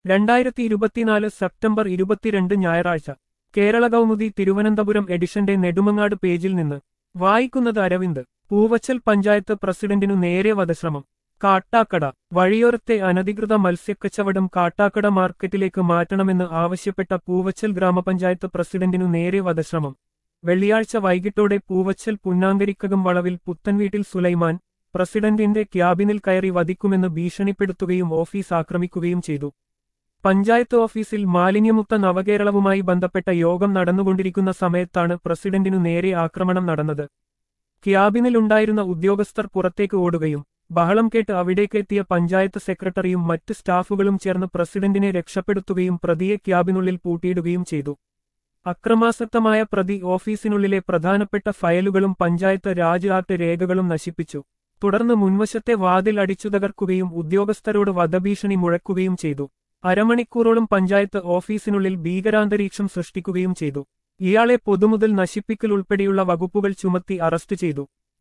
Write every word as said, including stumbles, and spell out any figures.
രണ്ടായിരത്തി ഇരുപത്തിനാല് സെപ്റ്റംബർ ഇരുപത്തിരണ്ട് ഞായറാഴ്ച കേരള കൗമുദി തിരുവനന്തപുരം എഡിഷന്റെ നെടുമങ്ങാട് പേജിൽ നിന്ന് വായിക്കുന്നത് അരവിന്ദ്. പൂവച്ചൽ പഞ്ചായത്ത് പ്രസിഡന്റിനു നേരെ വധശ്രമം. കാട്ടാക്കട. വഴിയോരത്തെ അനധികൃത മത്സ്യക്കച്ചവടം കാട്ടാക്കട മാർക്കറ്റിലേക്ക് മാറ്റണമെന്ന് ആവശ്യപ്പെട്ട പൂവച്ചൽ ഗ്രാമപഞ്ചായത്ത് പ്രസിഡന്റിനു നേരെ വധശ്രമം. വെള്ളിയാഴ്ച വൈകിട്ടോടെ പൂവച്ചൽ പുന്നാങ്കരിക്കകം വളവിൽ പുത്തൻവീട്ടിൽ സുലൈമാൻ പ്രസിഡന്റിന്റെ ക്യാബിനിൽ കയറി വധിക്കുമെന്ന് ഭീഷണിപ്പെടുത്തുകയും ഓഫീസ് ആക്രമിക്കുകയും ചെയ്തു. പഞ്ചായത്ത് ഓഫീസിൽ മാലിന്യമുക്ത നവകേരളവുമായി ബന്ധപ്പെട്ട യോഗം നടന്നുകൊണ്ടിരിക്കുന്ന സമയത്താണ് പ്രസിഡന്റിനു നേരെ ആക്രമണം നടന്നത്. ക്യാബിനിലുണ്ടായിരുന്ന ഉദ്യോഗസ്ഥർ പുറത്തേക്ക് ഓടുകയും ബഹളം കേട്ട് അവിടേക്കെത്തിയ പഞ്ചായത്ത് സെക്രട്ടറിയും മറ്റ് സ്റ്റാഫുകളും ചേർന്ന് പ്രസിഡന്റിനെ രക്ഷപ്പെടുത്തുകയും പ്രതിയെ ക്യാബിനുള്ളിൽ പൂട്ടിയിടുകയും ചെയ്തു. അക്രമാസക്തമായ പ്രതി ഓഫീസിനുള്ളിലെ പ്രധാനപ്പെട്ട ഫയലുകളും പഞ്ചായത്ത് രാജ് ആക്ട് രേഖകളും നശിപ്പിച്ചു. തുടർന്ന് മുൻവശത്തെ വാതിൽ അടിച്ചു തകർക്കുകയും ഉദ്യോഗസ്ഥരോട് വധഭീഷണി മുഴക്കുകയും ചെയ്തു. അരമണിക്കൂറോളം പഞ്ചായത്ത് ഓഫീസിനുള്ളിൽ ഭീകരാന്തരീക്ഷം സൃഷ്ടിക്കുകയും ചെയ്തു. ഇയാളെ പൊതുമുതൽ നശിപ്പിക്കൽ ഉൾപ്പെടെയുള്ള വകുപ്പുകൾ ചുമത്തി അറസ്റ്റ് ചെയ്തു.